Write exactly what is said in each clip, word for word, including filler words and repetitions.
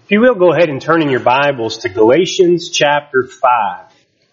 If you will, go ahead and turn in your Bibles to Galatians chapter five.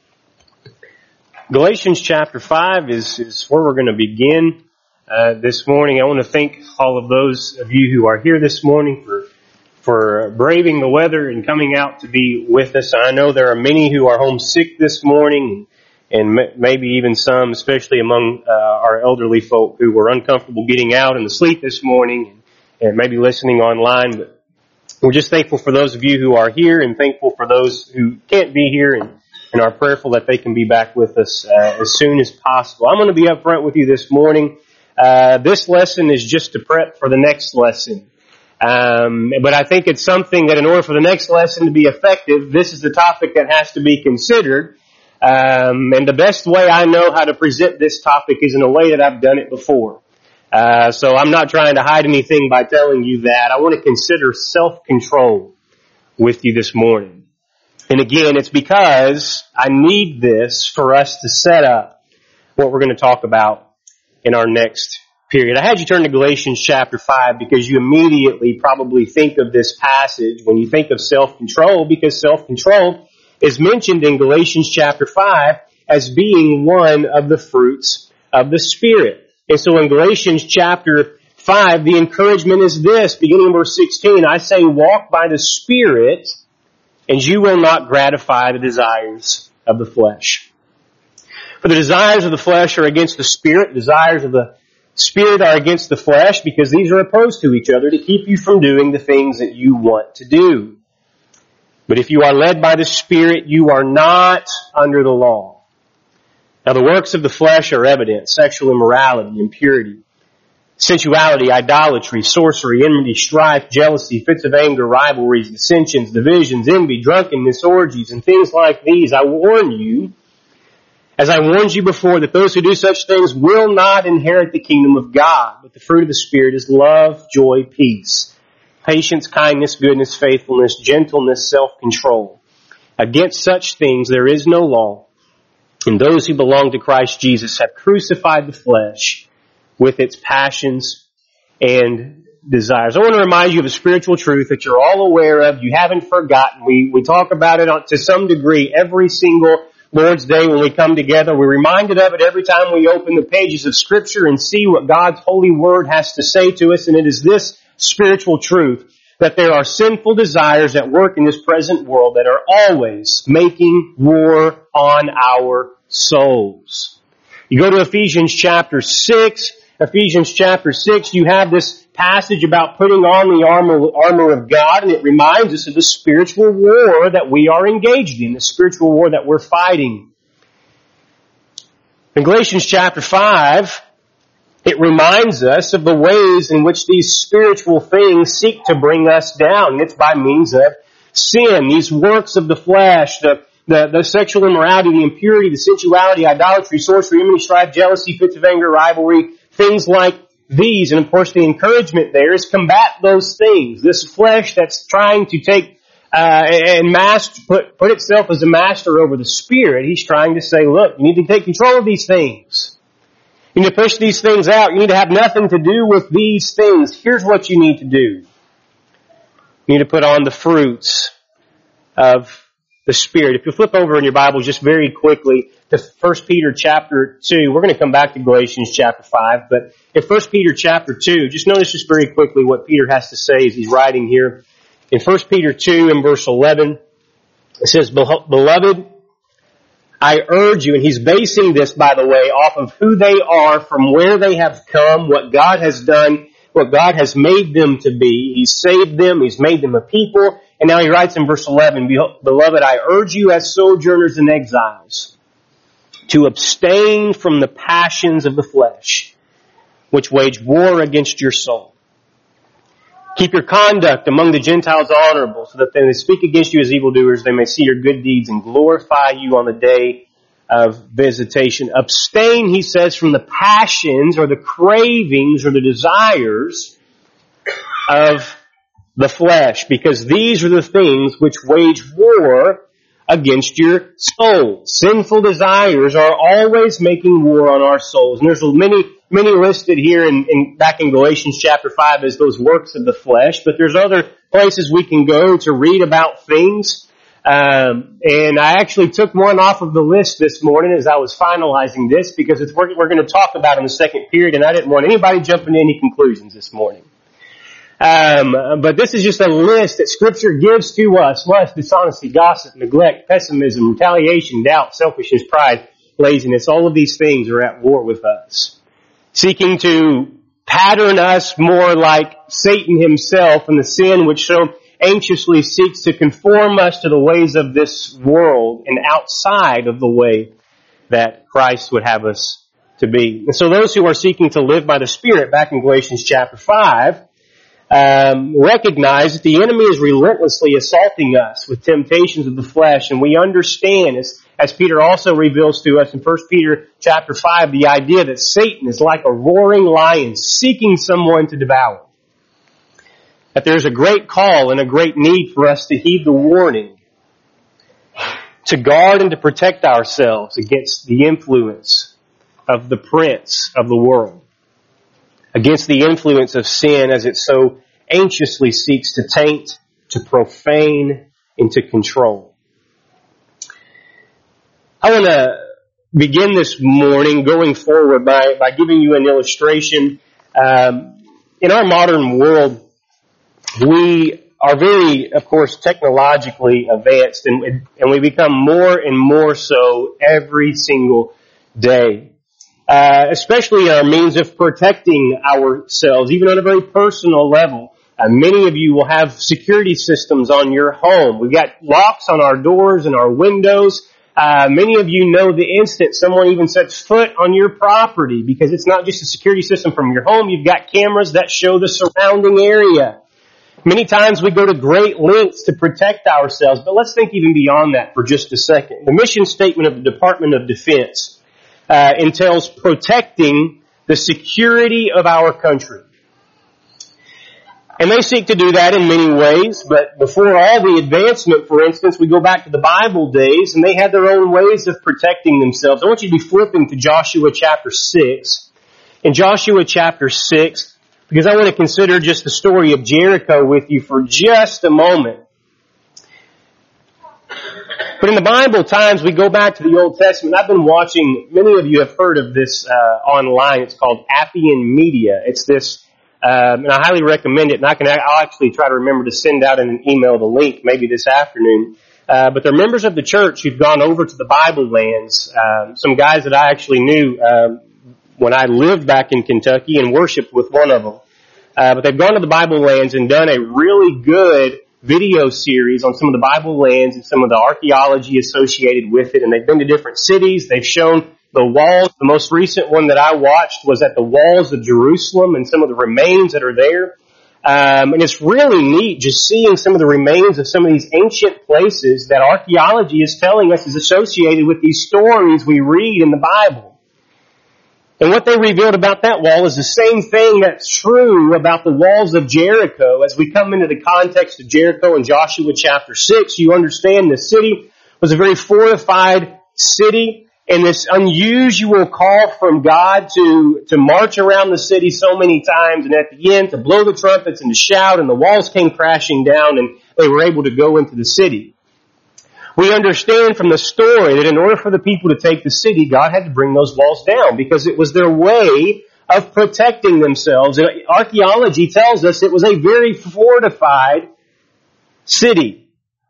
Galatians chapter five is, is where we're going to begin uh, this morning. I want to thank all of those of you who are here this morning for for braving the weather and coming out to be with us. I know there are many who are homesick this morning, and maybe even some, especially among uh, our elderly folk, who were uncomfortable getting out in the sleet this morning and, and maybe listening online. But we're just thankful for those of you who are here and thankful for those who can't be here and, and are prayerful that they can be back with us uh, as soon as possible. I'm going to be up front with you this morning. Uh, this lesson is just to prep for the next lesson. Um, but I think it's something that in order for the next lesson to be effective, this is the topic that has to be considered. Um, and the best way I know how to present this topic is in a way that I've done it before. Uh, so I'm not trying to hide anything by telling you that. I want to consider self-control with you this morning. And again, it's because I need this for us to set up what we're going to talk about in our next period. I had you turn to Galatians chapter five because you immediately probably think of this passage when you think of self-control, because self-control is mentioned in Galatians chapter five as being one of the fruits of the Spirit. And so in Galatians chapter five, the encouragement is this, beginning in verse sixteen, I say, walk by the Spirit, and you will not gratify the desires of the flesh. For the desires of the flesh are against the Spirit, the desires of the Spirit are against the flesh, because these are opposed to each other to keep you from doing the things that you want to do. But if you are led by the Spirit, you are not under the law. Now the works of the flesh are evident: sexual immorality, impurity, sensuality, idolatry, sorcery, enmity, strife, jealousy, fits of anger, rivalries, dissensions, divisions, envy, drunkenness, orgies, and things like these. I warn you, as I warned you before, that those who do such things will not inherit the kingdom of God. But the fruit of the Spirit is love, joy, peace, patience, kindness, goodness, faithfulness, gentleness, self-control. Against such things there is no law. And those who belong to Christ Jesus have crucified the flesh with its passions and desires. I want to remind you of a spiritual truth that you're all aware of. You haven't forgotten. We, we talk about it to some degree every single Lord's Day when we come together. We're reminded of it every time we open the pages of Scripture and see what God's holy Word has to say to us. And it is this spiritual truth, that there are sinful desires at work in this present world that are always making war on our souls. You go to Ephesians chapter six. Ephesians chapter six, you have this passage about putting on the armor, armor of God, and it reminds us of the spiritual war that we are engaged in, the spiritual war that we're fighting. In Galatians chapter five, it reminds us of the ways in which these spiritual things seek to bring us down. And it's by means of sin, these works of the flesh, the, the, the sexual immorality, the impurity, the sensuality, idolatry, sorcery, enmity, strife, jealousy, fits of anger, rivalry, things like these. And of course the encouragement there is combat those things. This flesh that's trying to take uh, and master, put, put itself as a master over the Spirit. He's trying to say, look, you need to take control of these things. You need to push these things out. You need to have nothing to do with these things. Here's what you need to do. You need to put on the fruits of the Spirit. If you flip over in your Bible just very quickly to First Peter chapter two, we're going to come back to Galatians chapter five, but in First Peter chapter two, just notice just very quickly what Peter has to say as he's writing here. In First Peter two and verse eleven, it says, Beloved, I urge you, and he's basing this, by the way, off of who they are, from where they have come, what God has done, what God has made them to be. He's saved them. He's made them a people. And now he writes in verse eleven, Beloved, I urge you as sojourners and exiles to abstain from the passions of the flesh, which wage war against your soul. Keep your conduct among the Gentiles honorable, so that when they speak against you as evildoers, they may see your good deeds and glorify you on the day of visitation. Abstain, he says, from the passions or the cravings or the desires of the flesh, because these are the things which wage war against your soul. Sinful desires are always making war on our souls. And there's many many listed here in, in back in Galatians chapter five as those works of the flesh, but there's other places we can go to read about things. Um, and I actually took one off of the list this morning as I was finalizing this because it's what we're going to talk about in the second period, and I didn't want anybody jumping to any conclusions this morning. Um, but this is just a list that Scripture gives to us: lust, dishonesty, gossip, neglect, pessimism, retaliation, doubt, selfishness, pride, laziness. All of these things are at war with us, seeking to pattern us more like Satan himself and the sin which so anxiously seeks to conform us to the ways of this world and outside of the way that Christ would have us to be. And so those who are seeking to live by the Spirit, back in Galatians chapter five, um, recognize that the enemy is relentlessly assaulting us with temptations of the flesh, and we understand, as, as Peter also reveals to us in First Peter chapter five, the idea that Satan is like a roaring lion seeking someone to devour. That there's a great call and a great need for us to heed the warning, to guard and to protect ourselves against the influence of the prince of the world, against the influence of sin as it so anxiously seeks to taint, to profane, and to control. I want to begin this morning going forward by, by giving you an illustration. Um, in our modern world, we are very, of course, technologically advanced, and, and we become more and more so every single day. Uh, especially our means of protecting ourselves, even on a very personal level. Uh, many of you will have security systems on your home. We've got locks on our doors and our windows. Uh, many of you know the instant someone even sets foot on your property, because it's not just a security system from your home. You've got cameras that show the surrounding area. Many times we go to great lengths to protect ourselves, but let's think even beyond that for just a second. The mission statement of the Department of Defense uh, entails protecting the security of our country. And they seek to do that in many ways, but before all the advancement, for instance, we go back to the Bible days, and they had their own ways of protecting themselves. I want you to be flipping to Joshua chapter six. In Joshua chapter six, because I want to consider just the story of Jericho with you for just a moment. But in the Bible times, we go back to the Old Testament. I've been watching, many of you have heard of this uh, online. It's called Appian Media. It's this, um, and I highly recommend it. And I can, I'll actually try to remember to send out in an email the link maybe this afternoon. Uh, but they're members of the church who've gone over to the Bible lands. Um, some guys that I actually knew um, when I lived back in Kentucky and worshiped with one of them. Uh, but they've gone to the Bible lands and done a really good video series on some of the Bible lands and some of the archaeology associated with it. And they've been to different cities. They've shown the walls. The most recent one that I watched was at the walls of Jerusalem and some of the remains that are there. Um, and it's really neat just seeing some of the remains of some of these ancient places that archaeology is telling us is associated with these stories we read in the Bible. And what they revealed about that wall is the same thing that's true about the walls of Jericho. As we come into the context of Jericho in Joshua chapter six, you understand the city was a very fortified city, and this unusual call from God to, to march around the city so many times, and at the end to blow the trumpets and to shout, and the walls came crashing down, and they were able to go into the city. We understand from the story that in order for the people to take the city, God had to bring those walls down because it was their way of protecting themselves. And archaeology tells us it was a very fortified city.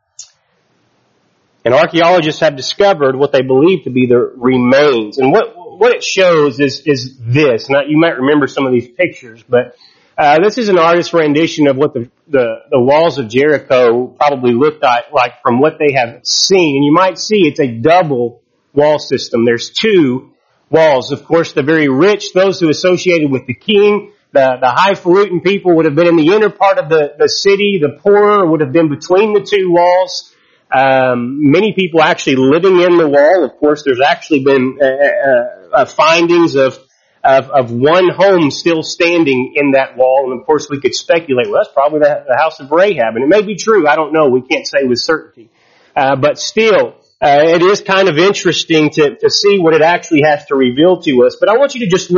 And archaeologists have discovered what they believe to be the remains. And what what it shows is is this. Now, you might remember some of these pictures, but Uh, this is an artist's rendition of what the, the, the walls of Jericho probably looked like, like from what they have seen. And you might see it's a double wall system. There's two walls. Of course, the very rich, those who associated with the king, the, the highfalutin people would have been in the inner part of the, the city. The poorer would have been between the two walls. Um, many people actually living in the wall. Of course, there's actually been uh, uh, uh, findings of Of, of one home still standing in that wall. And of course we could speculate, well, that's probably the, the house of Rahab. And it may be true. I don't know. We can't say with certainty. Uh, but still, uh, it is kind of interesting to, to see what it actually has to reveal to us. But I want you to just look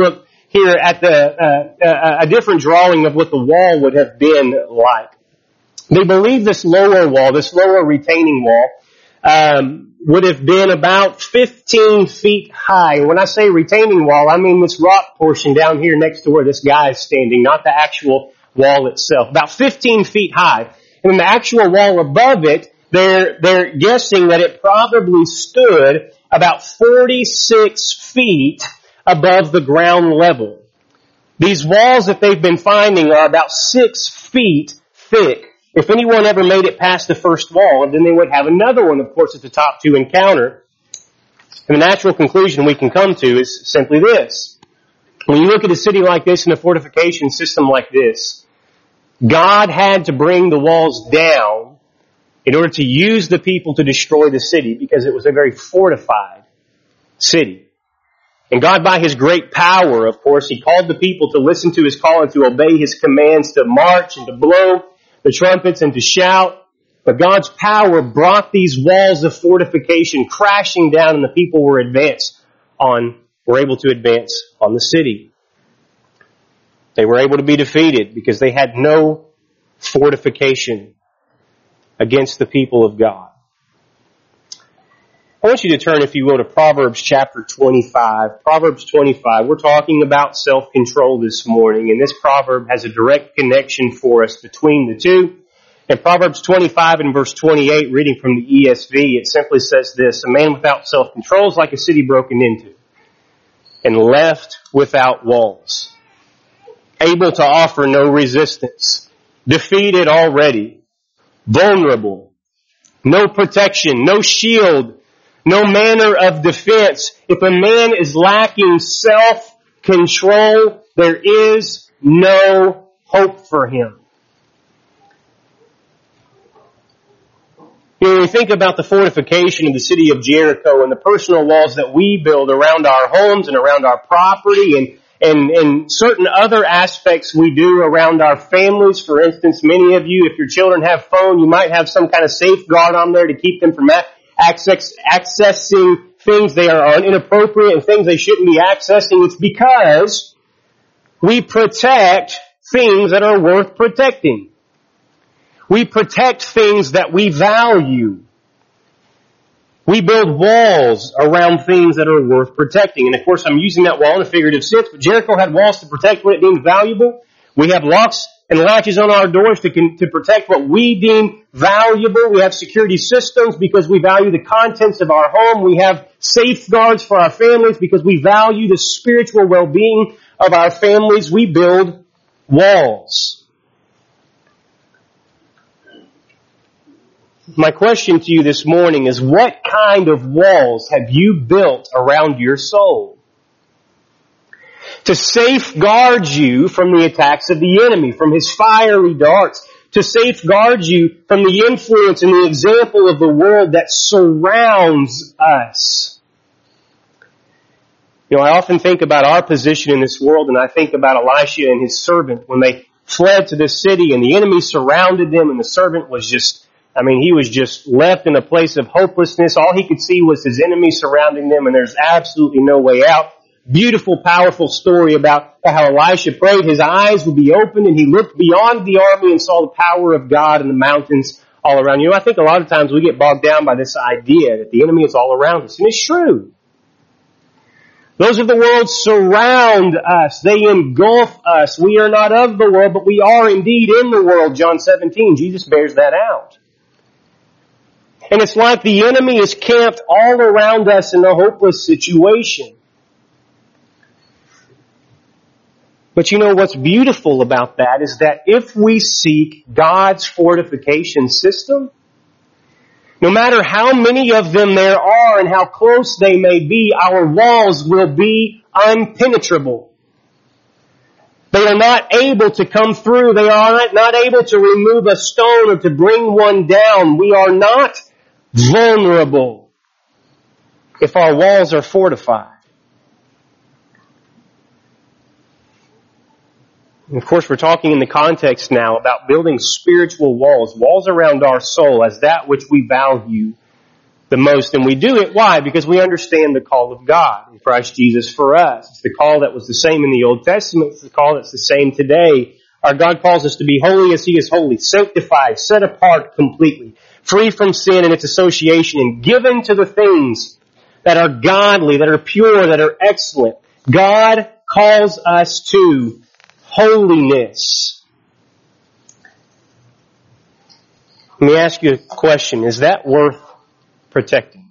here at the uh, uh, a different drawing of what the wall would have been like. They believe this lower wall, this lower retaining wall, um, would have been about fifteen feet high. When I say retaining wall, I mean this rock portion down here next to where this guy is standing, not the actual wall itself. About fifteen feet high. And then the actual wall above it, they're, they're guessing that it probably stood about forty-six feet above the ground level. These walls that they've been finding are about six feet thick. If anyone ever made it past the first wall, then they would have another one, of course, at the top to encounter. And the natural conclusion we can come to is simply this. When you look at a city like this and a fortification system like this, God had to bring the walls down in order to use the people to destroy the city because it was a very fortified city. And God, by His great power, of course, He called the people to listen to His call and to obey His commands, to march and to blow the trumpets and to shout. But God's power brought these walls of fortification crashing down, and the people were advanced on, were able to advance on the city. They were able to be defeated because they had no fortification against the people of God. I want you to turn, if you will, to Proverbs chapter twenty-five. Proverbs twenty-five. We're talking about self-control this morning, and this proverb has a direct connection for us between the two. In Proverbs twenty-five and verse twenty-eight, reading from the E S V, it simply says this: a man without self-control is like a city broken into and left without walls, able to offer no resistance, defeated already, vulnerable, no protection, no shield, no manner of defense. If a man is lacking self-control, there is no hope for him. You know, when we think about the fortification of the city of Jericho and the personal walls that we build around our homes and around our property and And, and certain other aspects we do around our families. For instance, many of you, if your children have phone, you might have some kind of safeguard on there to keep them from access, accessing things they are inappropriate and things they shouldn't be accessing. It's because we protect things that are worth protecting. We protect things that we value. We build walls around things that are worth protecting. And of course, I'm using that wall in a figurative sense, but Jericho had walls to protect what it deemed valuable. We have locks and latches on our doors to, to protect what we deem valuable. We have security systems because we value the contents of our home. We have safeguards for our families because we value the spiritual well-being of our families. We build walls. My question to you this morning is, what kind of walls have you built around your soul to safeguard you from the attacks of the enemy, from his fiery darts, to safeguard you from the influence and the example of the world that surrounds us? You know, I often think about our position in this world, and I think about Elisha and his servant when they fled to this city and the enemy surrounded them, and the servant was just I mean, he was just left in a place of hopelessness. All he could see was his enemies surrounding them, and there's absolutely no way out. Beautiful, powerful story about how Elisha prayed. His eyes would be opened, and he looked beyond the army and saw the power of God in the mountains all around. You know, I think a lot of times we get bogged down by this idea that the enemy is all around us, and it's true. Those of the world surround us. They engulf us. We are not of the world, but we are indeed in the world. John seventeen, Jesus bears that out. And it's like the enemy is camped all around us in a hopeless situation. But you know what's beautiful about that is that if we seek God's fortification system, no matter how many of them there are and how close they may be, our walls will be impenetrable. They are not able to come through. They are not able to remove a stone or to bring one down. We are not vulnerable if our walls are fortified. And of course, we're talking in the context now about building spiritual walls, walls around our soul as that which we value the most. And we do it. Why? Because we understand the call of God in Christ Jesus for us. It's the call that was the same in the Old Testament. It's the call that's the same today. Our God calls us to be holy as He is holy, sanctified, set apart completely, free from sin and its association, and given to the things that are godly, that are pure, that are excellent. God calls us to holiness. Let me ask you a question. Is that worth protecting?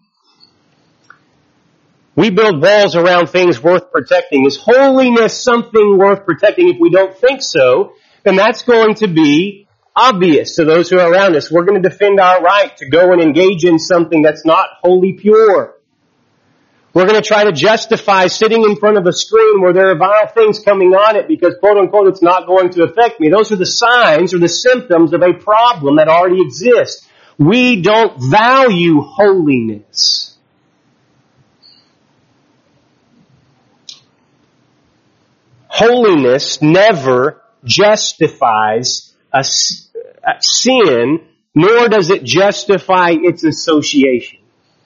We build walls around things worth protecting. Is holiness something worth protecting? If we don't think so, then that's going to be obvious to those who are around us. We're going to defend our right to go and engage in something that's not wholly pure. We're going to try to justify sitting in front of a screen where there are vile things coming on it because, quote unquote, it's not going to affect me. Those are the signs or the symptoms of a problem that already exists. We don't value holiness. Holiness never justifies a sin, nor does it justify its association.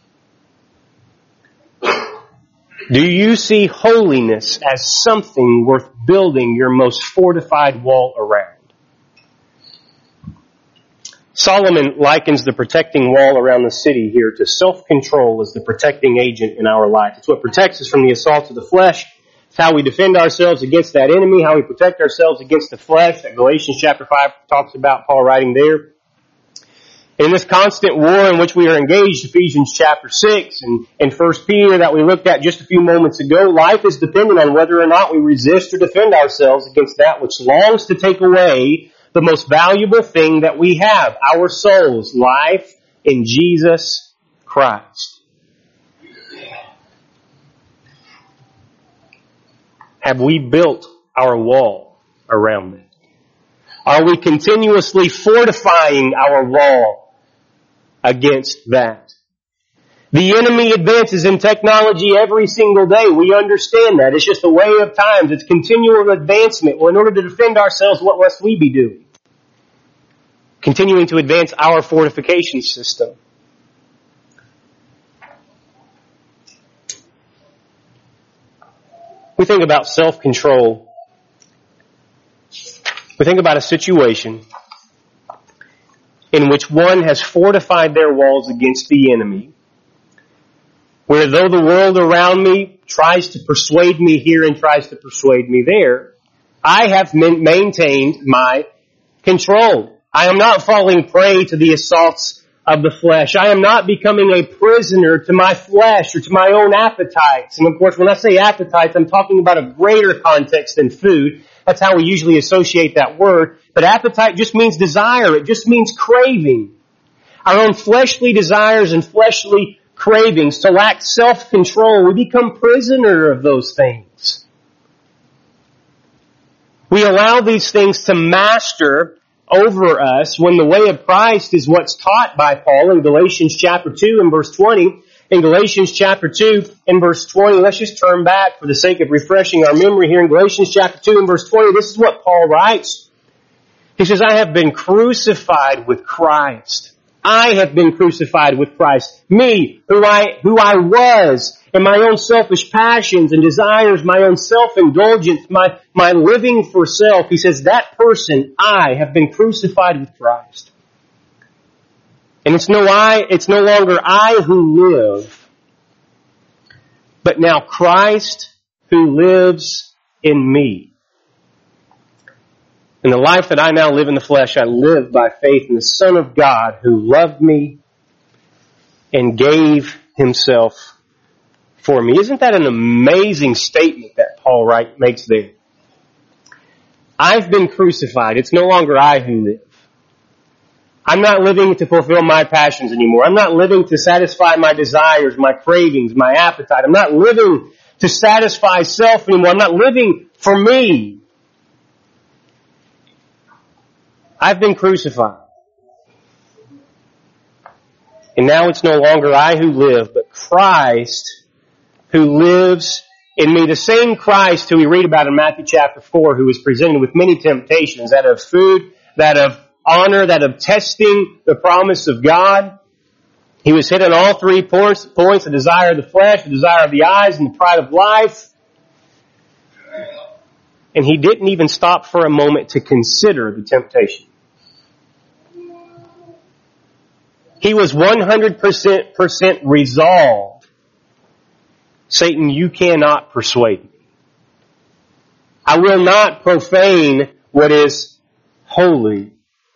Do you see holiness as something worth building your most fortified wall around? Solomon likens the protecting wall around the city here to self-control as the protecting agent in our life. It's what protects us from the assaults of the flesh. It's how we defend ourselves against that enemy, how we protect ourselves against the flesh that Galatians chapter five talks about, Paul writing there. In this constant war in which we are engaged, Ephesians chapter six and, and First Peter that we looked at just a few moments ago, life is dependent on whether or not we resist or defend ourselves against that which longs to take away the most valuable thing that we have, our souls, life in Jesus Christ. Have we built our wall around it? Are we continuously fortifying our wall against that? The enemy advances in technology every single day. We understand that. It's just a way of times. It's continual advancement. Well, in order to defend ourselves, what must we be doing? Continuing to advance our fortification system. We think about self-control. We think about a situation in which one has fortified their walls against the enemy, where though the world around me tries to persuade me here and tries to persuade me there, I have maintained my control. I am not falling prey to the assaults of the flesh. I am not becoming a prisoner to my flesh or to my own appetites. And of course, when I say appetites, I'm talking about a greater context than food. That's how we usually associate that word. But appetite just means desire. It just means craving. Our own fleshly desires and fleshly cravings. To lack self-control, we become prisoner of those things. We allow these things to master over us when the way of Christ is what's taught by Paul in Galatians chapter two and verse twenty. In Galatians chapter two and verse twenty, let's just turn back for the sake of refreshing our memory here. In Galatians chapter two and verse twenty, this is what Paul writes. He says, I have been crucified with Christ. I have been crucified with Christ. Me, who I, who I was, and my own selfish passions and desires, my own self-indulgence, my, my living for self. He says, that person, I have been crucified with Christ. And it's no I, it's no longer I who live, but now Christ who lives in me. In the life that I now live in the flesh, I live by faith in the Son of God who loved me and gave Himself for me. Isn't that an amazing statement that Paul Wright makes there? I've been crucified. It's no longer I who live. I'm not living to fulfill my passions anymore. I'm not living to satisfy my desires, my cravings, my appetite. I'm not living to satisfy self anymore. I'm not living for me. I've been crucified. And now it's no longer I who live, but Christ who lives in me. The same Christ who we read about in Matthew chapter four, who was presented with many temptations, that of food, that of honor, that of testing the promise of God. He was hit on all three points, points, the desire of the flesh, the desire of the eyes, and the pride of life. And he didn't even stop for a moment to consider the temptation. He was one hundred percent resolved. Satan, you cannot persuade me. I will not profane what is holy.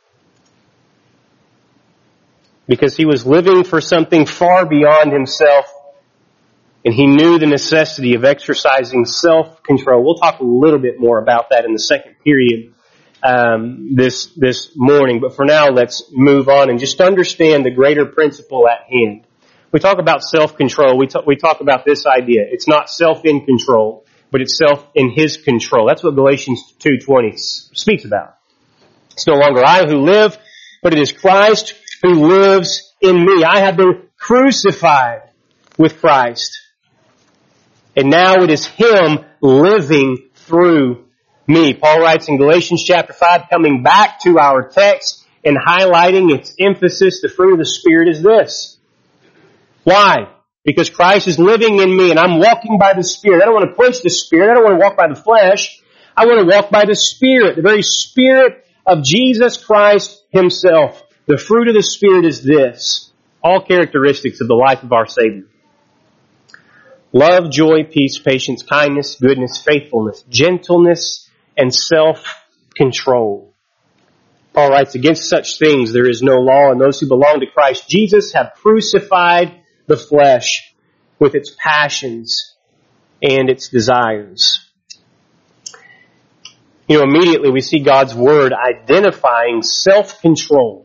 Because he was living for something far beyond himself, and he knew the necessity of exercising self-control. We'll talk a little bit more about that in the second period um, this this morning. But for now, let's move on and just understand the greater principle at hand. We talk about self-control. We talk, we talk about this idea. It's not self in control, but it's self in his control. That's what Galatians two twenty speaks about. It's no longer I who live, but it is Christ who lives in me. I have been crucified with Christ. And now it is Him living through me. Paul writes in Galatians chapter five, coming back to our text and highlighting its emphasis, the fruit of the Spirit is this. Why? Because Christ is living in me and I'm walking by the Spirit. I don't want to quench the Spirit. I don't want to walk by the flesh. I want to walk by the Spirit, the very Spirit of Jesus Christ Himself. The fruit of the Spirit is this. All characteristics of the life of our Savior. Love, joy, peace, patience, kindness, goodness, faithfulness, gentleness, and self-control. Paul writes, against such things there is no law, and those who belong to Christ Jesus have crucified the flesh with its passions and its desires. You know, immediately we see God's Word identifying self-control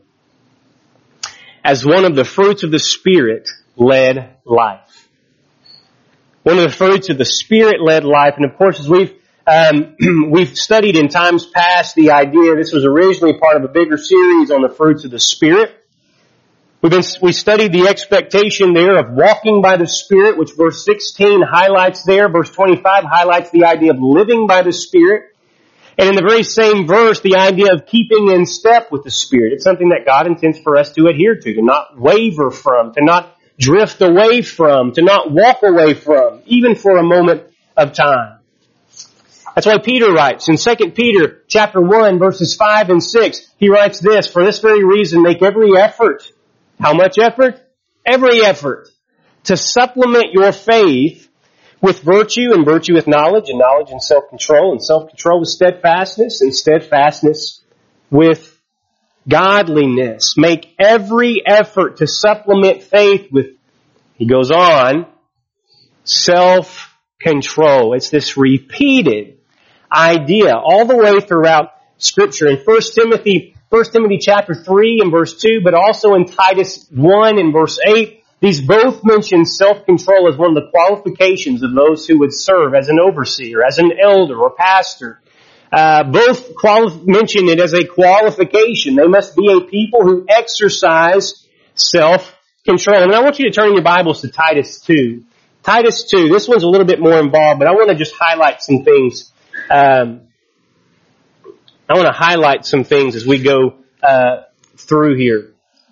as one of the fruits of the Spirit-led life. One of the fruits of the Spirit-led life. And of course, as we've um, we've studied in times past the idea, this was originally part of a bigger series on the fruits of the Spirit. We've been, we studied the expectation there of walking by the Spirit, which verse sixteen highlights there. Verse twenty-five highlights the idea of living by the Spirit. And in the very same verse, the idea of keeping in step with the Spirit. It's something that God intends for us to adhere to, to not waver from, to not drift away from, to not walk away from, even for a moment of time. That's why Peter writes in Second Peter chapter one, verses five and six, he writes this, for this very reason, make every effort. How much effort? Every effort to supplement your faith with virtue, and virtue with knowledge, and knowledge and self-control, and self-control with steadfastness, and steadfastness with godliness. Make every effort to supplement faith with, he goes on, self-control. It's this repeated idea all the way throughout Scripture. In First Timothy, First Timothy chapter three and verse two, but also in Titus one and verse eight, these both mention self-control as one of the qualifications of those who would serve as an overseer, as an elder or pastor. Uh, both quali- mention it as a qualification. They must be a people who exercise self-control. And I want you to turn in your Bibles to Titus two. Titus two, this one's a little bit more involved, but I want to just highlight some things. Um, I want to highlight some things as we go uh, through here.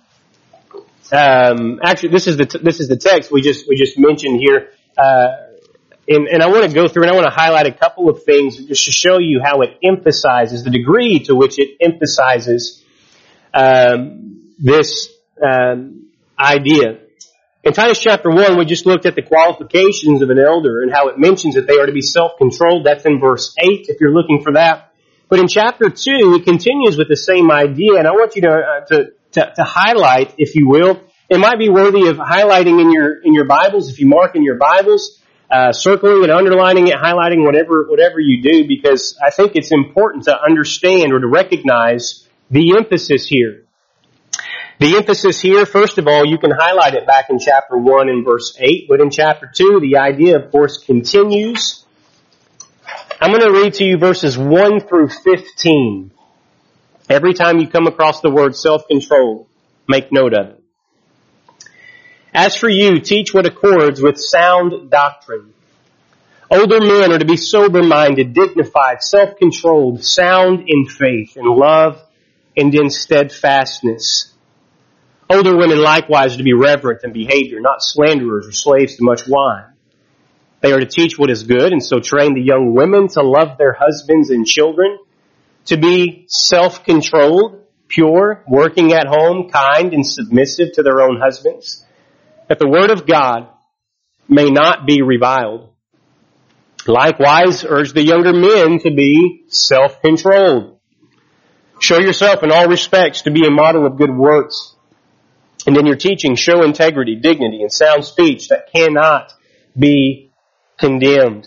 Um, actually, this is the t- this is the text we just we just mentioned here, uh, and, and I want to go through and I want to highlight a couple of things just to show you how it emphasizes the degree to which it emphasizes um, this um, idea. In Titus chapter one, we just looked at the qualifications of an elder and how it mentions that they are to be self-controlled. That's in verse eight, if you're looking for that. But in chapter two, it continues with the same idea, and I want you to uh, to To, to highlight, if you will. It might be worthy of highlighting in your in your Bibles, if you mark in your Bibles, uh, circling and underlining it, highlighting whatever whatever you do, because I think it's important to understand or to recognize the emphasis here. The emphasis here, first of all, you can highlight it back in chapter one and verse eight, but in chapter two, the idea, of course, continues. I'm going to read to you verses one through fifteen. Every time you come across the word self-control, make note of it. As for you, teach what accords with sound doctrine. Older men are to be sober-minded, dignified, self-controlled, sound in faith, in love, and in steadfastness. Older women likewise are to be reverent in behavior, not slanderers or slaves to much wine. They are to teach what is good, and so train the young women to love their husbands and children, to be self-controlled, pure, working at home, kind, and submissive to their own husbands, that the word of God may not be reviled. Likewise, urge the younger men to be self-controlled. Show yourself in all respects to be a model of good works. And in your teaching, show integrity, dignity, and sound speech that cannot be condemned.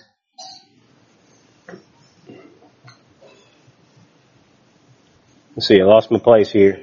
Let's see, I lost my place here.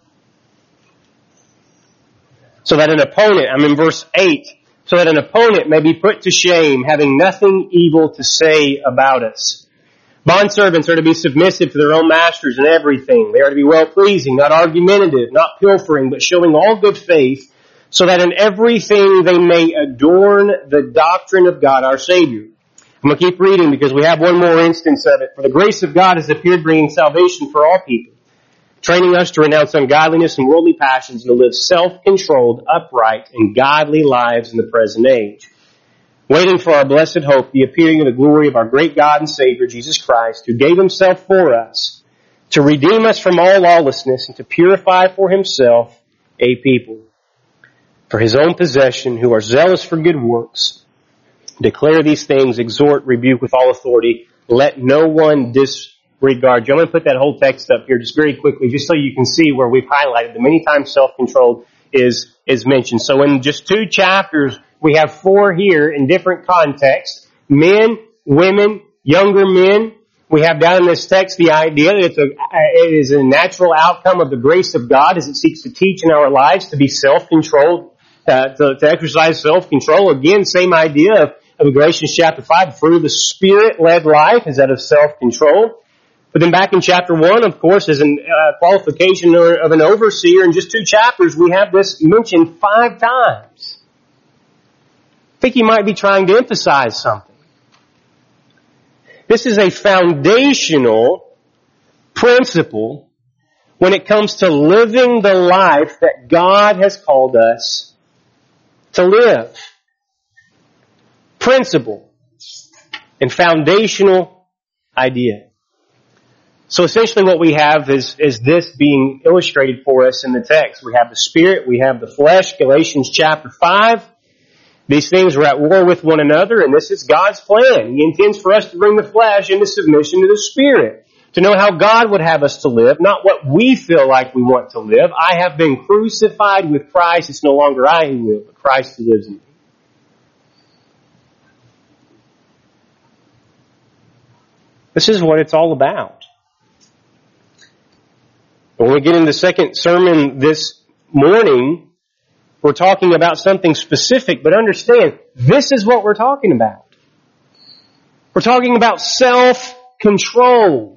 So that an opponent, I'm in verse eight, so that an opponent may be put to shame, having nothing evil to say about us. Bondservants are to be submissive to their own masters in everything. They are to be well-pleasing, not argumentative, not pilfering, but showing all good faith, so that in everything they may adorn the doctrine of God our Savior. I'm going to keep reading because we have one more instance of it. For the grace of God has appeared, bringing salvation for all people, training us to renounce ungodliness and worldly passions and to live self-controlled, upright, and godly lives in the present age, waiting for our blessed hope, the appearing of the glory of our great God and Savior, Jesus Christ, who gave himself for us to redeem us from all lawlessness and to purify for himself a people for his own possession, who are zealous for good works. Declare these things, exhort, rebuke with all authority. Let no one disregard you. I'm going to put that whole text up here just very quickly, just so you can see where we've highlighted that many times self-controlled is, is mentioned. So in just two chapters, we have four here in different contexts. Men, women, younger men. We have down in this text the idea that it's a, it is a natural outcome of the grace of God as it seeks to teach in our lives to be self-controlled, uh, to, to exercise self-control. Again, same idea of, of Galatians chapter five. The fruit of the Spirit-led life is that of self-control. But then back in chapter one, of course, as a uh, qualification of an overseer, in just two chapters, we have this mentioned five times. I think he might be trying to emphasize something. This is a foundational principle when it comes to living the life that God has called us to live. Principle and foundational idea. So essentially what we have is, is this being illustrated for us in the text. We have the Spirit, we have the flesh, Galatians chapter five. These things are at war with one another, and this is God's plan. He intends for us to bring the flesh into submission to the Spirit, to know how God would have us to live, not what we feel like we want to live. I have been crucified with Christ. It's no longer I who live, but Christ who lives in me. This is what it's all about. When we get into the second sermon this morning, we're talking about something specific, but understand, this is what we're talking about. We're talking about self-control.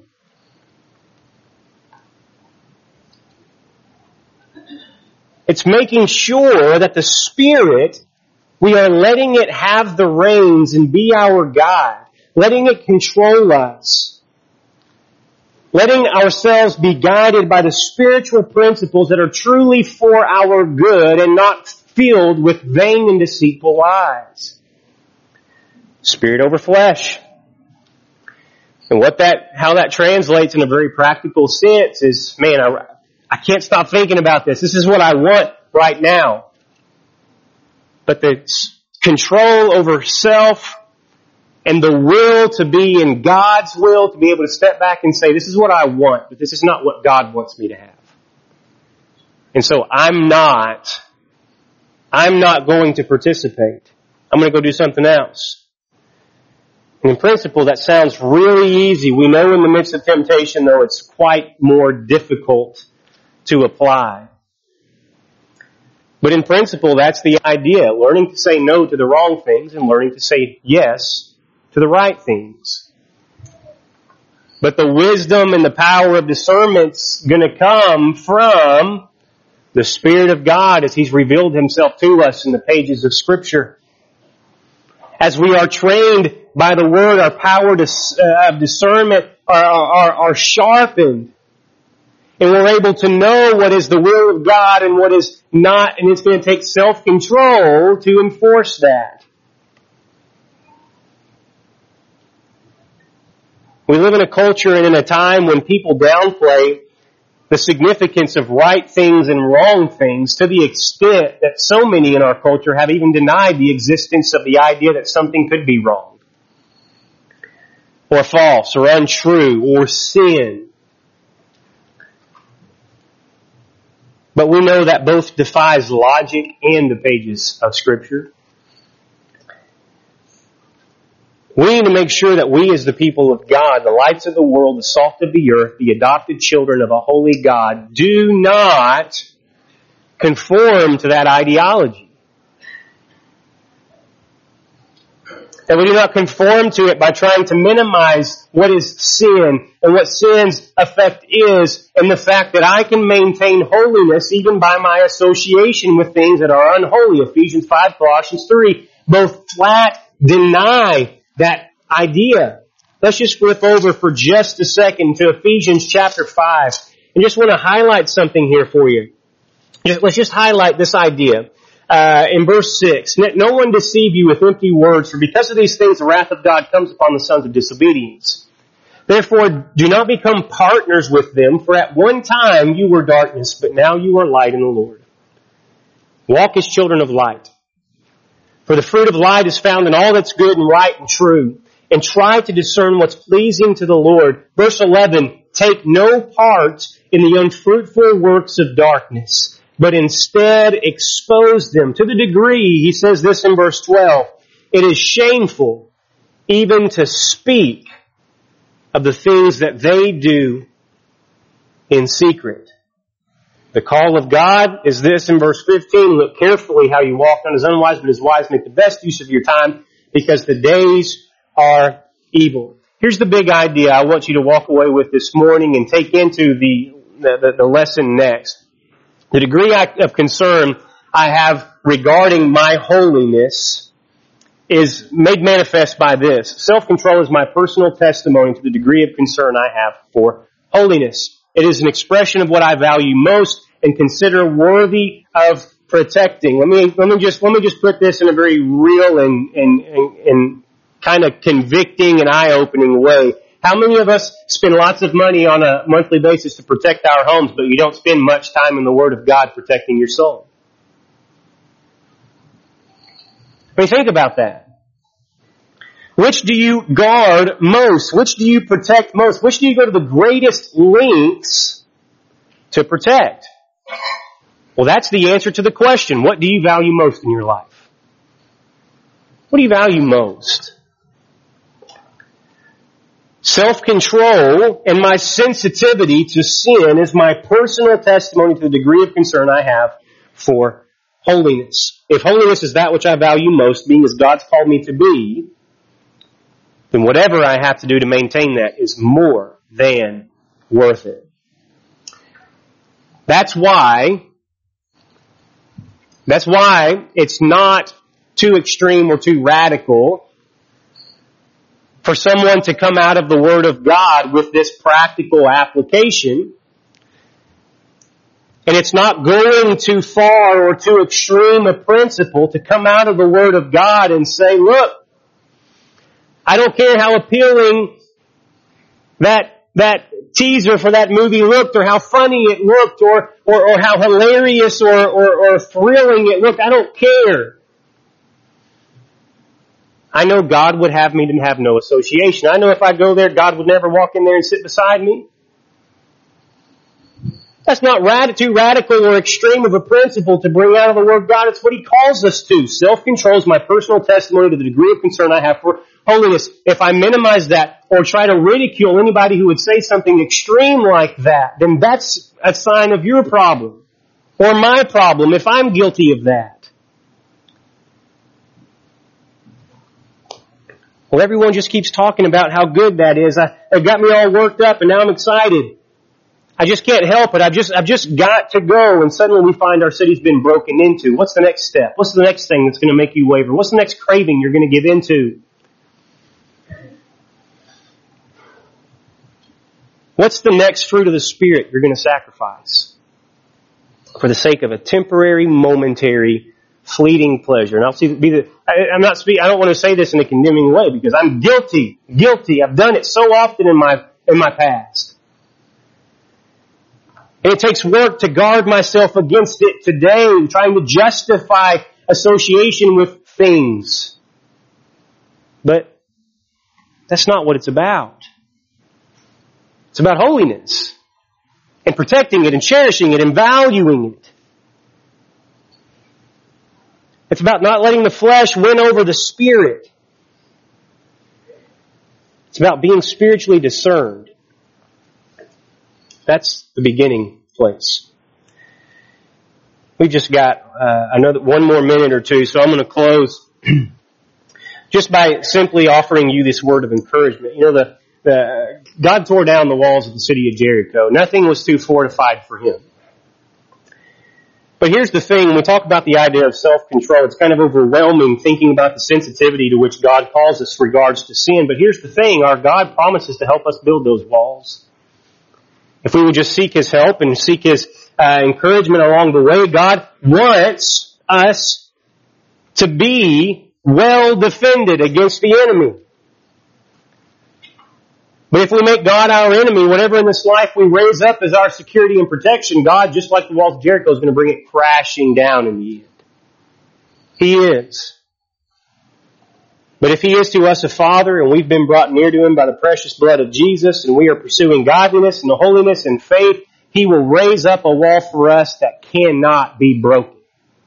It's making sure that the Spirit, we are letting it have the reins and be our guide, letting it control us. Letting ourselves be guided by the spiritual principles that are truly for our good and not filled with vain and deceitful lies. Spirit over flesh. And what that, how that translates in a very practical sense is, man, I, I can't stop thinking about this. This is what I want right now. But the control over self and the will to be in God's will, to be able to step back and say, this is what I want, but this is not what God wants me to have. And so I'm not, I'm not going to participate. I'm going to go do something else. And in principle, that sounds really easy. We know in the midst of temptation, though, it's quite more difficult to apply. But in principle, that's the idea. Learning to say no to the wrong things and learning to say yes to the right things. But the wisdom and the power of discernment's going to come from the Spirit of God as He's revealed Himself to us in the pages of Scripture. As we are trained by the Word, our power of discernment are, are, are sharpened. And we're able to know what is the will of God and what is not, and it's going to take self-control to enforce that. We live in a culture and in a time when people downplay the significance of right things and wrong things to the extent that so many in our culture have even denied the existence of the idea that something could be wrong, or false, or untrue, or sin. But we know that both defies logic and the pages of Scripture. We need to make sure that we as the people of God, the lights of the world, the salt of the earth, the adopted children of a holy God, do not conform to that ideology. That we do not conform to it by trying to minimize what is sin and what sin's effect is, and the fact that I can maintain holiness even by my association with things that are unholy. Ephesians five, Colossians three, both flat deny that idea. Let's just flip over for just a second to Ephesians chapter five. And just want to highlight something here for you. Let's just highlight this idea. Uh, in verse six, no one deceive you with empty words, for because of these things the wrath of God comes upon the sons of disobedience. Therefore, do not become partners with them, for at one time you were darkness, but now you are light in the Lord. Walk as children of light. For the fruit of light is found in all that's good and right and true. And try to discern what's pleasing to the Lord. Verse eleven, take no part in the unfruitful works of darkness, but instead expose them. To the degree, he says this in verse twelve, it is shameful even to speak of the things that they do in secret. The call of God is this in verse fifteen, look carefully how you walk, not as unwise but as wise, make the best use of your time, because the days are evil. Here's the big idea I want you to walk away with this morning and take into the, the, the lesson next. The degree of concern I have regarding my holiness is made manifest by this. Self-control is my personal testimony to the degree of concern I have for holiness. It is an expression of what I value most and consider worthy of protecting. Let me let me just let me just put this in a very real and and and, and kind of convicting and eye-opening way. How many of us spend lots of money on a monthly basis to protect our homes, but you don't spend much time in the Word of God protecting your soul? I mean, think about that. Which do you guard most? Which do you protect most? Which do you go to the greatest lengths to protect? Well, that's the answer to the question. What do you value most in your life? What do you value most? Self-control and my sensitivity to sin is my personal testimony to the degree of concern I have for holiness. If holiness is that which I value most, being as God's called me to be, then whatever I have to do to maintain that is more than worth it. That's why, that's why it's not too extreme or too radical for someone to come out of the Word of God with this practical application. And it's not going too far or too extreme a principle to come out of the Word of God and say, look, I don't care how appealing that that teaser for that movie looked, or how funny it looked, or or, or how hilarious or, or, or thrilling it looked. I don't care. I know God would have me to have no association. I know if I go there, God would never walk in there and sit beside me. That's not rad- too radical or extreme of a principle to bring out of the Word of God. It's what He calls us to. Self-control is my personal testimony to the degree of concern I have for holiness. If I minimize that or try to ridicule anybody who would say something extreme like that, then that's a sign of your problem or my problem if I'm guilty of that. Well, everyone just keeps talking about how good that is. I, it got me all worked up and now I'm excited. I just can't help it. I've just, I've just got to go. And suddenly we find our city's been broken into. What's the next step? What's the next thing that's going to make you waver? What's the next craving you're going to give into? What's the next fruit of the Spirit you're going to sacrifice for the sake of a temporary, momentary, fleeting pleasure? And I'll see, be the, I, I'm not speak, I don't want to say this in a condemning way because I'm guilty, guilty. I've done it so often in my, in my past. And it takes work to guard myself against it today, trying to justify association with things. But that's not what it's about. It's about holiness and protecting it and cherishing it and valuing it. It's about not letting the flesh win over the Spirit. It's about being spiritually discerned. That's the beginning place. We've just got uh, another one more minute or two, so I'm going to close just by simply offering you this word of encouragement. You know, the, the God tore down the walls of the city of Jericho. Nothing was too fortified for Him. But here's the thing, when we talk about the idea of self-control, it's kind of overwhelming thinking about the sensitivity to which God calls us regards to sin. But here's the thing, our God promises to help us build those walls. If we would just seek His help and seek His uh, encouragement along the way, God wants us to be well defended against the enemy. But if we make God our enemy, whatever in this life we raise up as our security and protection, God, just like the walls of Jericho, is going to bring it crashing down in the end. He is. But if He is to us a Father, and we've been brought near to Him by the precious blood of Jesus, and we are pursuing godliness and holiness and faith, He will raise up a wall for us that cannot be broken.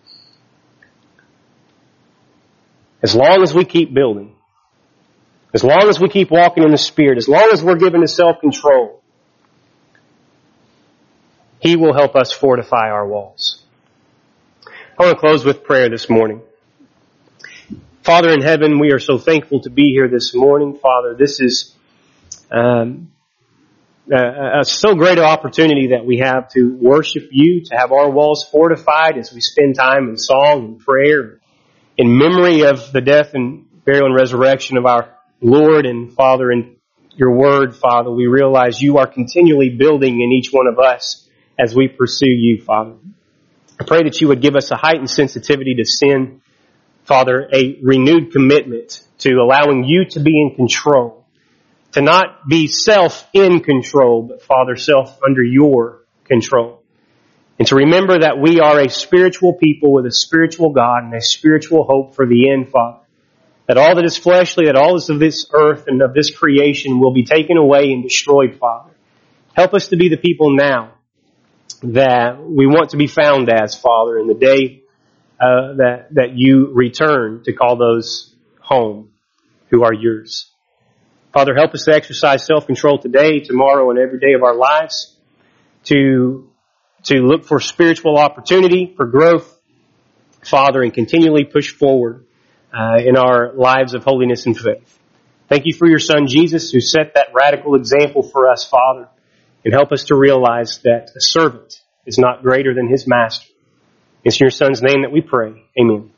As long as we keep building. As long as we keep walking in the Spirit, as long as we're given to self-control, He will help us fortify our walls. I want to close with prayer this morning. Father in heaven, we are so thankful to be here this morning. Father, this is um, a, a so great an opportunity that we have to worship You, to have our walls fortified as we spend time in song and prayer, in memory of the death and burial and resurrection of our Lord. And Father, in Your Word, Father, we realize You are continually building in each one of us as we pursue You, Father. I pray that You would give us a heightened sensitivity to sin, Father, a renewed commitment to allowing You to be in control, to not be self in control, but Father, self under Your control. And to remember that we are a spiritual people with a spiritual God and a spiritual hope for the end, Father. That all that is fleshly, that all that is of this earth and of this creation will be taken away and destroyed, Father. Help us to be the people now that we want to be found as, Father, in the day uh, that, that You return to call those home who are Yours. Father, help us to exercise self-control today, tomorrow, and every day of our lives, to, to look for spiritual opportunity, for growth, Father, and continually push forward Uh, in our lives of holiness and faith. Thank You for Your Son, Jesus, who set that radical example for us, Father, and help us to realize that a servant is not greater than his master. It's in Your Son's name that we pray. Amen.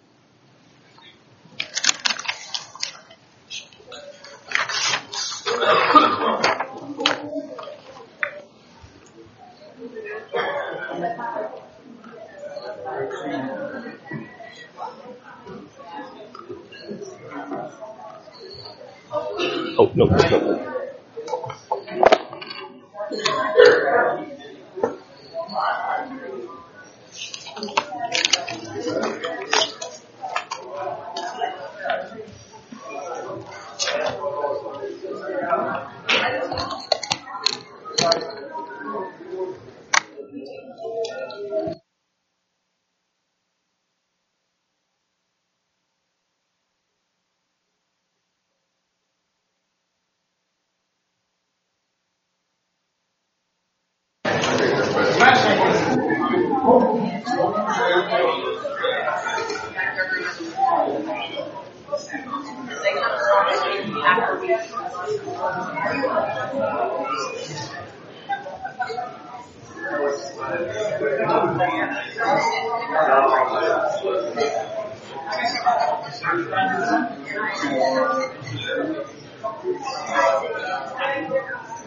Oh, no, no.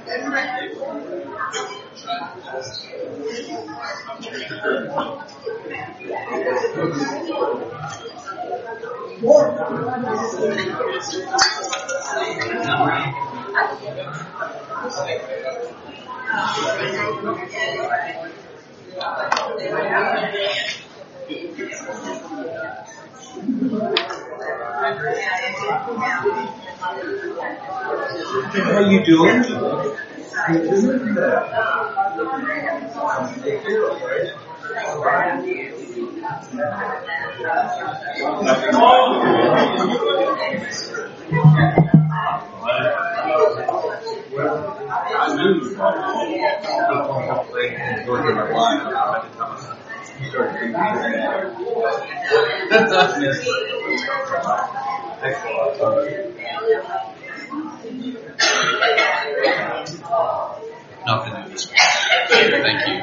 How you doing? Nothing new this week. Thank you.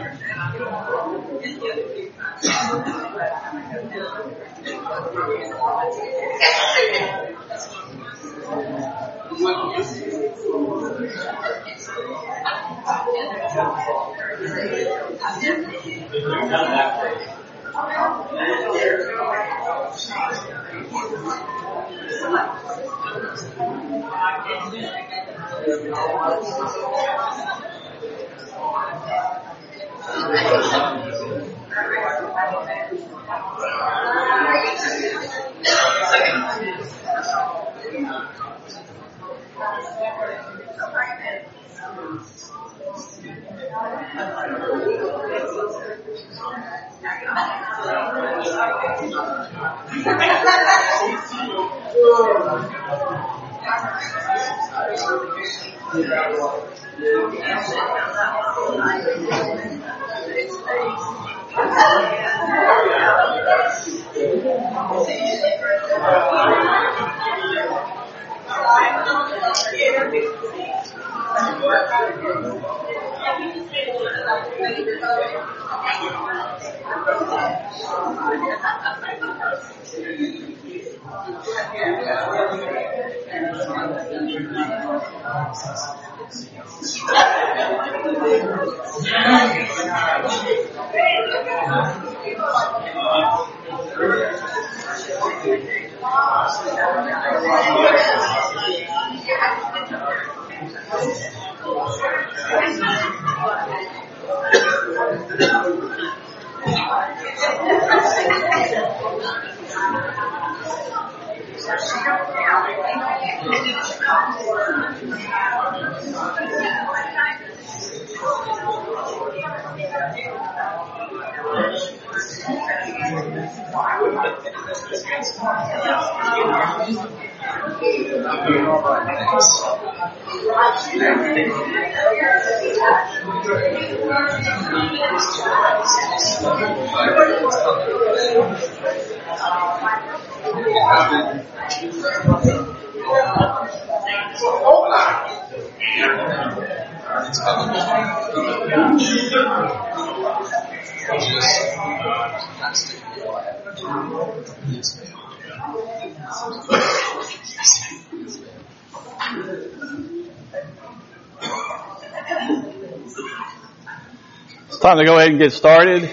It's time to go ahead and get started.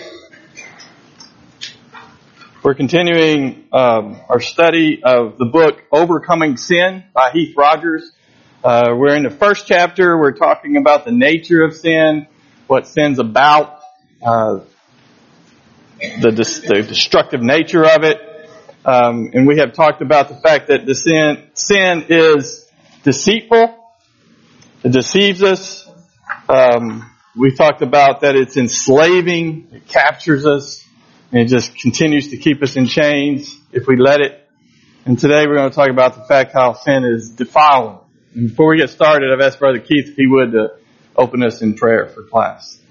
We're continuing um, our study of the book Overcoming Sin by Heath Rogers. Uh, we're in the first chapter. We're talking about the nature of sin, what sin's about, uh, the, dis- the destructive nature of it. Um, and we have talked about the fact that the sin, sin is deceitful. It deceives us. Um, we talked about that it's enslaving. It captures us. And it just continues to keep us in chains if we let it. And today we're going to talk about the fact how sin is defiling. And before we get started, I've asked Brother Keith if he would uh, open us in prayer for class.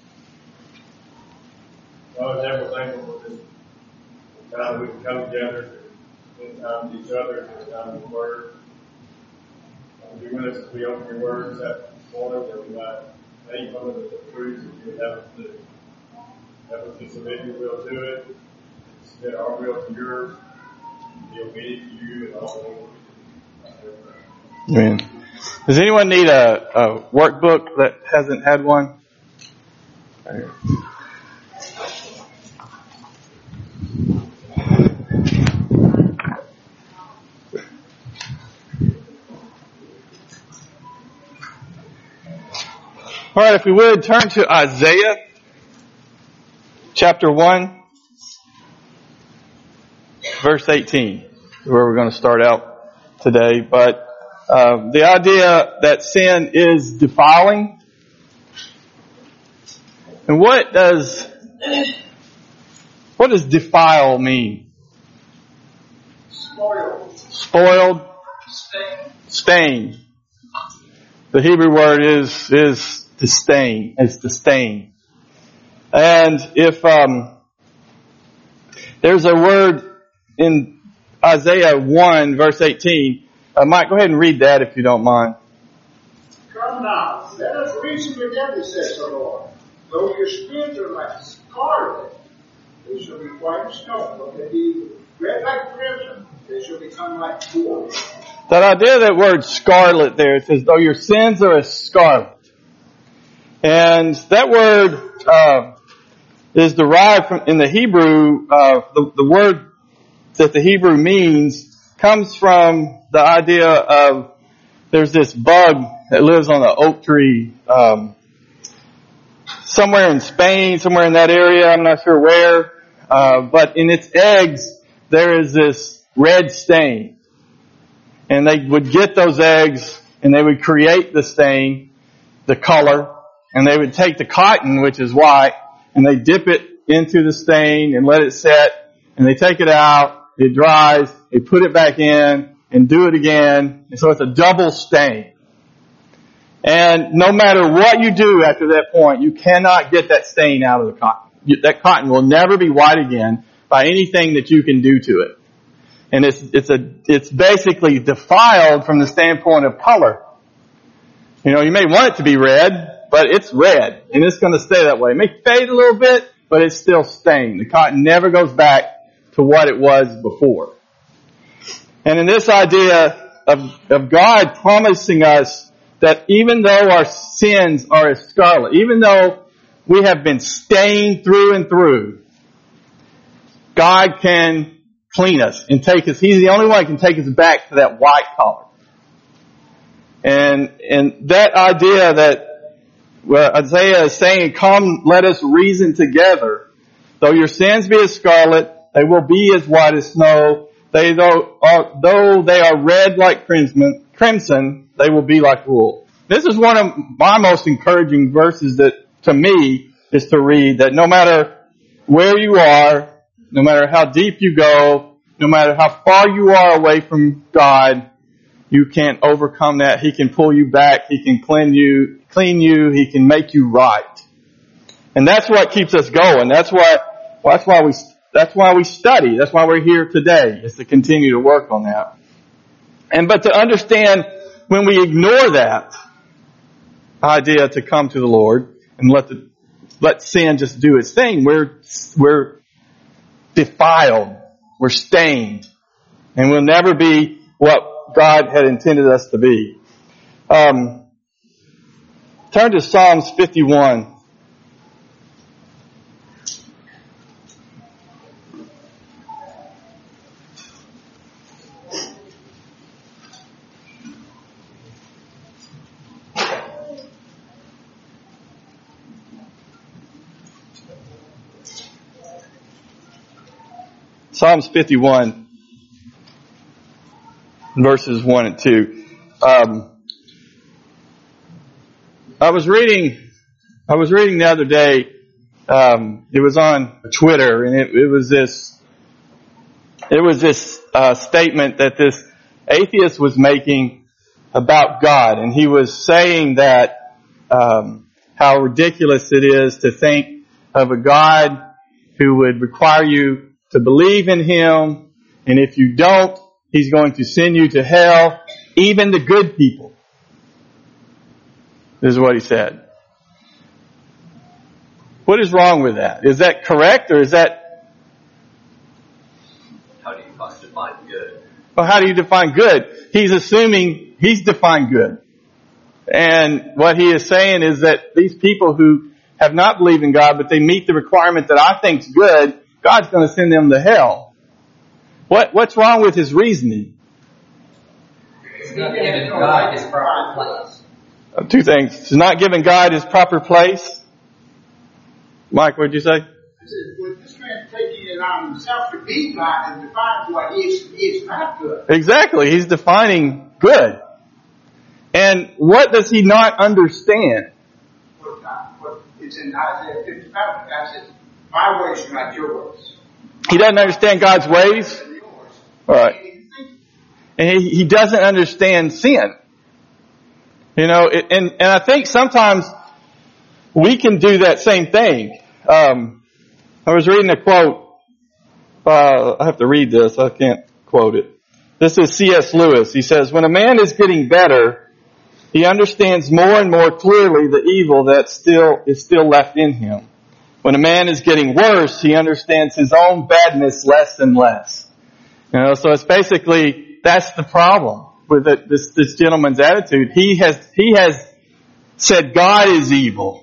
Well, we're never thankful for this time we can come together, spend time with each other, spend time with the Word. Be with us as we open your words that morning, that we might think on the truths that you would have us do. Help us to submit your will to it, submit our will to yours, be obedient to you and all the Lord. Amen. Does anyone need a, a workbook that hasn't had one? All right, if we would turn to Isaiah chapter one, verse eighteen, where we're going to start out today. But uh, the idea that sin is defiling, and what does what does defile mean? Spoiled. Spoiled, Stained. stained. The Hebrew word is is to stain. It's to stain. And if um, there's a word in Isaiah one, verse eighteen, uh, Mike, go ahead and read that if you don't mind. Come now, let us reason together, says the Lord. Though your skins are like scarlet, they shall be white as snow. Though they be red like crimson, they shall become like wool. That idea, that word scarlet there, it says, though your sins are as scarlet. And that word uh, is derived from, in the Hebrew, uh, the, the word that the Hebrew means comes from the idea of there's this bug that lives on the oak tree um, somewhere in Spain, somewhere in that area, I'm not sure where, uh, but in its eggs there is this red stain. And they would get those eggs and they would create the stain, the color, and they would take the cotton, which is white, and they dip it into the stain and let it set, and they take it out, it dries, they put it back in, and do it again, and so it's a double stain. And no matter what you do after that point, you cannot get that stain out of the cotton. That cotton will never be white again by anything that you can do to it. And it's, it's a, it's basically defiled from the standpoint of color. You know, you may want it to be red, but it's red, and it's going to stay that way. It may fade a little bit, but it's still stained. The cotton never goes back to what it was before. And in this idea of, of God promising us that even though our sins are as scarlet, even though we have been stained through and through, God can clean us and take us. He's the only one who can take us back to that white color. And, and that idea that well, Isaiah is saying, come, let us reason together. Though your sins be as scarlet, they will be as white as snow. They, though, are, though they are red like crimson, crimson, they will be like wool. This is one of my most encouraging verses that, to me, is to read that no matter where you are, no matter how deep you go, no matter how far you are away from God, you can't overcome that. He can pull you back. He can clean you, clean you. He can make you right. And that's what keeps us going. That's why, that's why we, that's why we study. That's why we're here today, is to continue to work on that. And, but to understand when we ignore that idea to come to the Lord and let the, let sin just do its thing, we're, we're defiled. We're stained. And we'll never be what God had intended us to be. Um, turn to Psalms fifty-one. Psalms fifty-one. Verses one and two. Um, I was reading, I was reading the other day, um, it was on Twitter, and it, it was this, it was this, uh, statement that this atheist was making about God, and he was saying that, um, how ridiculous it is to think of a God who would require you to believe in Him, and if you don't, He's going to send you to hell, even the good people. This is what he said. What is wrong with that? Is that correct, or is that... How do you define good? Well, how do you define good? He's assuming he's defined good. And what he is saying is that these people who have not believed in God, but they meet the requirement that I think's good, God's going to send them to hell. What, what's wrong with his reasoning? It's not giving God his proper place. Uh, two things. It's not giving God his proper place. Mike, what did you say? With this man taking it on himself to be God and define what is is not good. Exactly. He's defining good. And what does he not understand? What, what it's in Isaiah fifty-five. God says, "My ways are not your ways." He doesn't understand God's ways. All right. And he, he doesn't understand sin. You know, it, and, and I think sometimes we can do that same thing. Um, I was reading a quote. Uh, I have to read this. I can't quote it. This is C S Lewis. He says, when a man is getting better, he understands more and more clearly the evil that still is still left in him. When a man is getting worse, he understands his own badness less and less. You know, so it's basically, that's the problem with it, this, this gentleman's attitude. He has, he has said God is evil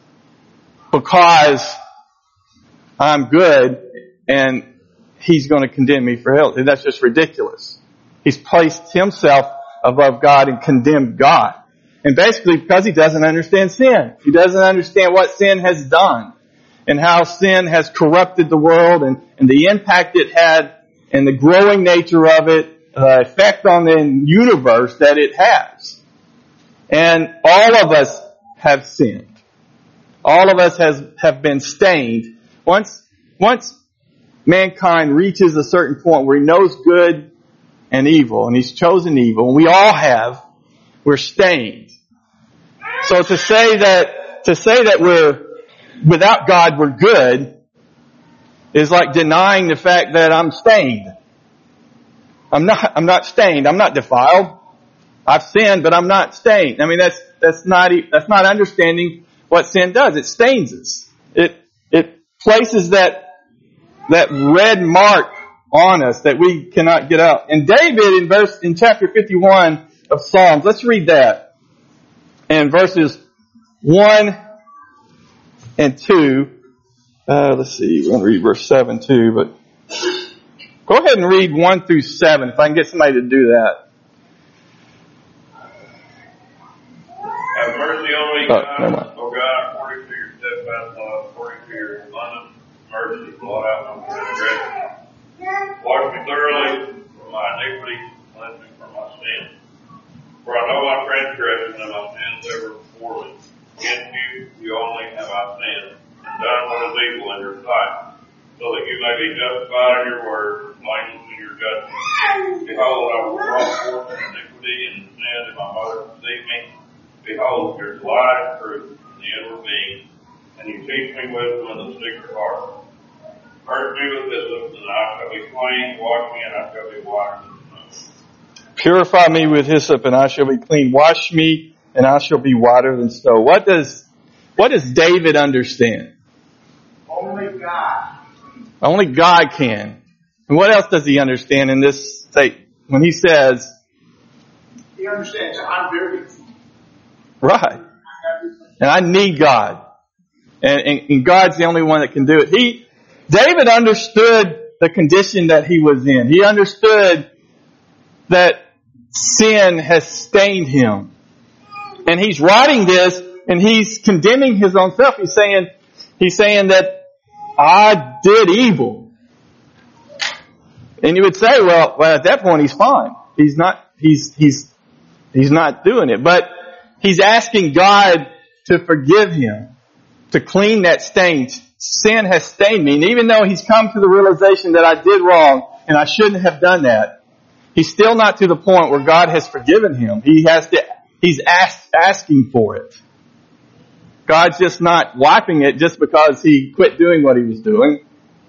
because I'm good and he's going to condemn me for hell. And that's just ridiculous. He's placed himself above God and condemned God. And basically because he doesn't understand sin. He doesn't understand what sin has done and how sin has corrupted the world and, and the impact it had and the growing nature of it, the effect on the universe that it has. And all of us have sinned. All of us has, have been stained. Once, once mankind reaches a certain point where he knows good and evil, and he's chosen evil, and we all have, we're stained. So to say that, to say that we're, without God we're good, is like denying the fact that I'm stained. I'm not, I'm not stained. I'm not defiled. I've sinned, but I'm not stained. I mean, that's, that's not, that's not understanding what sin does. It stains us. It, it places that, that red mark on us that we cannot get out. And David in verse, in chapter fifty-one of Psalms, let's read that. And verses one and two, uh, let's see, we're going to read verse seven too, but go ahead and read one through seven if I can get somebody to do that. Have mercy on me, Oh, God. never mind. Oh God, according to your steadfast love, according to your abundant mercy, blot out my transgression. Wash me thoroughly from my iniquity, cleanse me from my sin. For I know my transgression and my sins ever before me. Against you, you only have I sinned, and done what is evil in your sight, so that you may be justified in your word, and blameless in your judgment. Behold, I was brought forth in iniquity, and in sin did my mother conceive me. Behold, there is light and truth in the inward being, and you teach me wisdom in the secret heart. Purge me with hyssop, and I shall be clean. Wash me, and I shall be whiter than snow. Purify me with hyssop and I shall be clean. Wash me and I shall be whiter than snow. What does, what does David understand? Only God. Only God can. And what else does he understand in this state? When he says, He understands I'm dirty. right, and I need God. And, and, and God's the only one that can do it. He, David understood the condition that he was in. He understood that sin has stained him. And he's writing this and he's condemning his own self. He's saying, he's saying that I did evil. And you would say, well, well, at that point he's fine. He's not, he's, he's, he's not doing it. But he's asking God to forgive him, to clean that stain. Sin has stained me. And even though he's come to the realization that I did wrong and I shouldn't have done that, he's still not to the point where God has forgiven him. He has to, he's asked, asking for it. God's just not wiping it just because he quit doing what he was doing.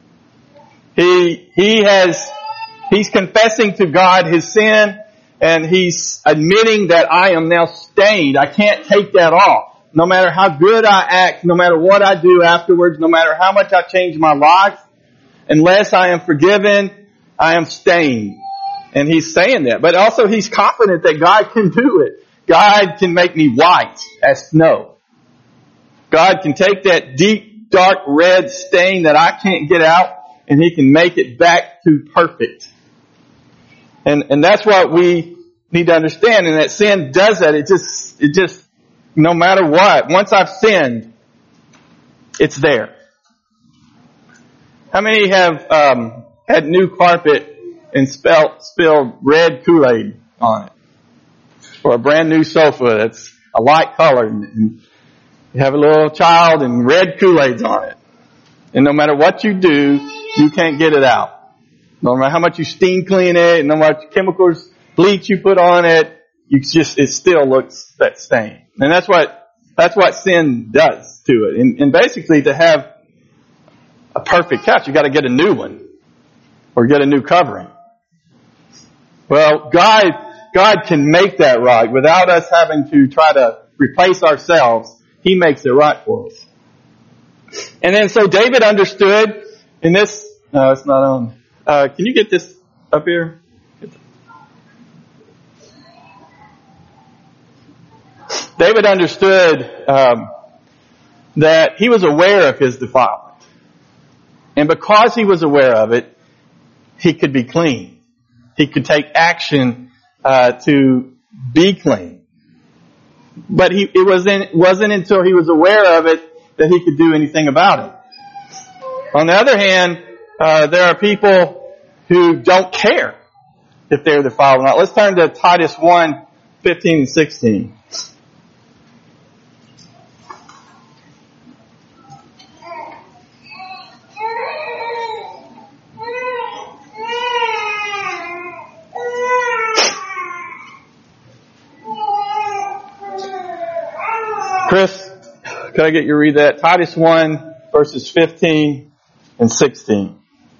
He, he has, he's confessing to God his sin and he's admitting that I am now stained. I can't take that off. No matter how good I act, no matter what I do afterwards, no matter how much I change my life, unless I am forgiven, I am stained. And he's saying that. But also he's confident that God can do it. God can make me white as snow. God can take that deep, dark red stain that I can't get out, and He can make it back to perfect. And, and that's what we need to understand. And that sin does that. It just, it just, no matter what, once I've sinned, it's there. How many have, um, had new carpet and spelled, spilled red Kool-Aid on it? Or a brand new sofa that's a light color, and you have a little child and red Kool-Aid's on it. And no matter what you do, you can't get it out. No matter how much you steam clean it, no matter what chemicals, bleach you put on it, you just, it still looks that stain. And that's what, that's what sin does to it. And, and basically to have a perfect couch, you gotta get a new one. Or get a new covering. Well, God, God can make that right without us having to try to replace ourselves. He makes it right for us. And then so David understood in this, no, it's not on. Uh, can you get this up here? David understood um, that he was aware of his defilement. And because he was aware of it, he could be clean. He could take action uh, to be clean. But he, it wasn't, wasn't until he was aware of it that he could do anything about it. On the other hand, uh, there are people who don't care if they're defiled or not. Let's turn to Titus one, fifteen and sixteen. Chris, could I get you to read that? Titus one, verses fifteen and sixteen.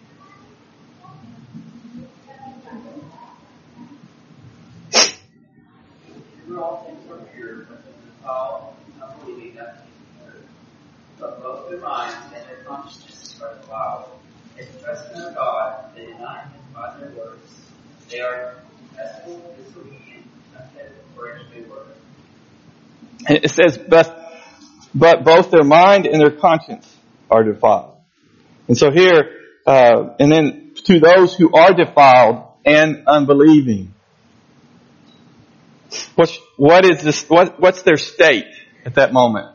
But both their minds and their consciences are defiled. They trust in their God, they deny Him by their works. They are detestable, disobedient, unfit for any good work. It says, but, but both their mind and their conscience are defiled. And so here, uh, and then to those who are defiled and unbelieving, what's, what is this, what, what's their state at that moment?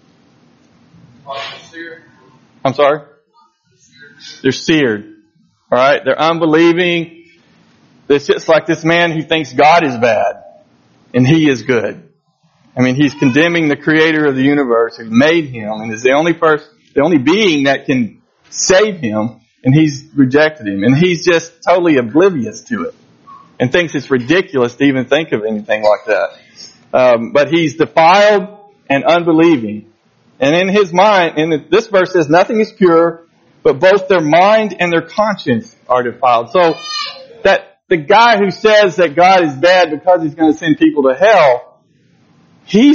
I'm sorry? They're seared. Alright? They're unbelieving. It's just like this man who thinks God is bad and he is good. I mean, he's condemning the creator of the universe who made him and is the only person, the only being that can save him, and he's rejected him. And he's just totally oblivious to it and thinks it's ridiculous to even think of anything like that. Um, but he's defiled and unbelieving. And in his mind, and this verse says, nothing is pure, but both their mind and their conscience are defiled. So that the guy who says that God is bad because he's going to send people to hell, he's